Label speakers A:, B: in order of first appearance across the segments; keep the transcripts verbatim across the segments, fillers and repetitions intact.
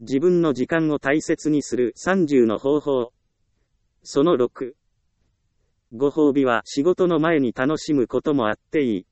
A: 自分の時間を大切にするさんじゅうの方法。そのろく。ご褒美は仕事の前に楽しむこともあっていい。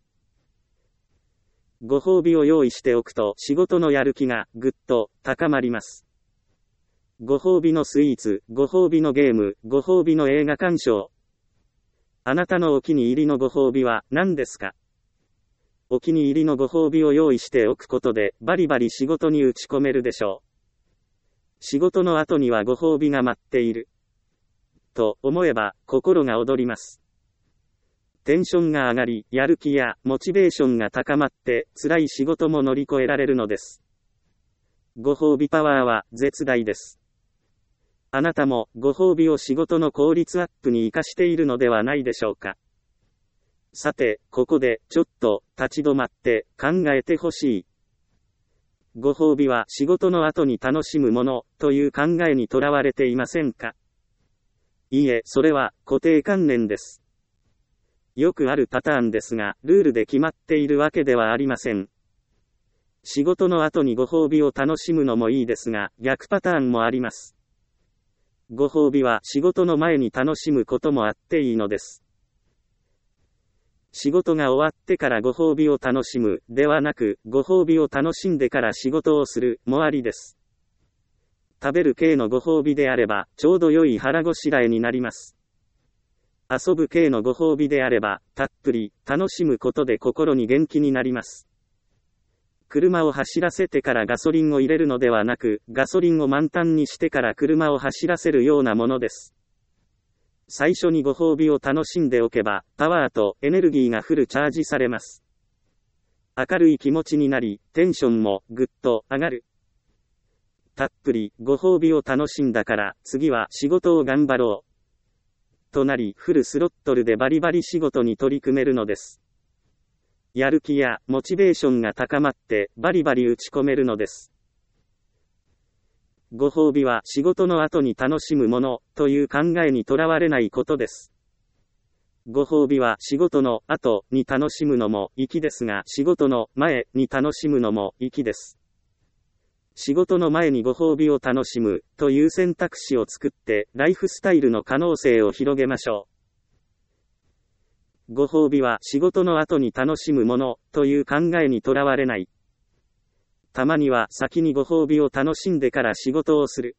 A: ご褒美を用意しておくと仕事のやる気がぐっと高まります。ご褒美のスイーツ、ご褒美のゲーム、ご褒美の映画鑑賞。あなたのお気に入りのご褒美は何ですか？お気に入りのご褒美を用意しておくことでバリバリ仕事に打ち込めるでしょう。仕事の後にはご褒美が待っている。と思えば心が躍ります。テンションが上がり、やる気やモチベーションが高まって辛い仕事も乗り越えられるのです。ご褒美パワーは絶大です。あなたもご褒美を仕事の効率アップに活かしているのではないでしょうか。さて、ここでちょっと立ち止まって考えてほしい。ご褒美は仕事の後に楽しむものという考えにとらわれていませんか？いいえ、それは固定観念です。よくあるパターンですが、ルールで決まっているわけではありません。仕事の後にご褒美を楽しむのもいいですが、逆パターンもあります。ご褒美は仕事の前に楽しむこともあっていいのです。仕事が終わってからご褒美を楽しむ、ではなく、ご褒美を楽しんでから仕事をする、もありです。食べる系のご褒美であれば、ちょうど良い腹ごしらえになります。遊ぶ系のご褒美であれば、たっぷり、楽しむことで心に元気になります。車を走らせてからガソリンを入れるのではなく、ガソリンを満タンにしてから車を走らせるようなものです。最初にご褒美を楽しんでおけば、パワーとエネルギーがフルチャージされます。明るい気持ちになり、テンションもぐっと上がる。たっぷりご褒美を楽しんだから、次は仕事を頑張ろう。となり、フルスロットルでバリバリ仕事に取り組めるのです。やる気やモチベーションが高まってバリバリ打ち込めるのです。ご褒美は仕事の後に楽しむものという考えにとらわれないことです。ご褒美は仕事の後に楽しむのも粋ですが、仕事の前に楽しむのも粋です。仕事の前にご褒美を楽しむという選択肢を作ってライフスタイルの可能性を広げましょう。ご褒美は仕事の後に楽しむものという考えにとらわれない。たまには先にご褒美を楽しんでから仕事をする。